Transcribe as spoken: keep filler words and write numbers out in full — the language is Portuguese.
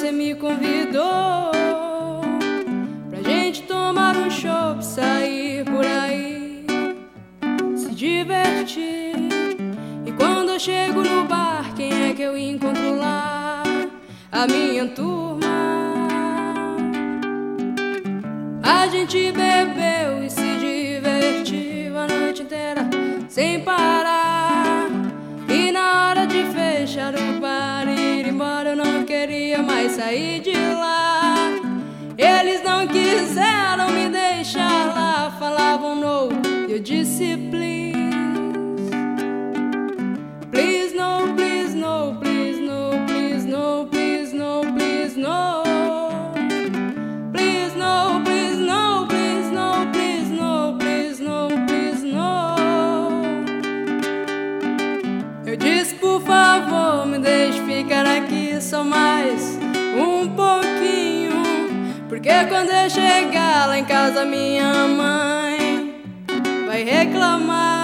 você me convidou pra gente tomar um chopp, sair por aí, se divertir. E quando eu chego no bar, quem é que eu encontro lá? A minha turma. A gente bebeu e se divertiu a noite inteira sem parar. E na hora de fechar o bar e ir embora, eu não queria mais sair de lá. Eles não quiseram me deixar lá, falavam no, e eu disse please. Please no, please no, please no, please no, please no, please no. Please no, please no, please no, please no, please no, please no. Eu disse por favor, me deixe ficar aqui só mais um pouquinho, porque quando eu chegar lá em casa minha mãe vai reclamar.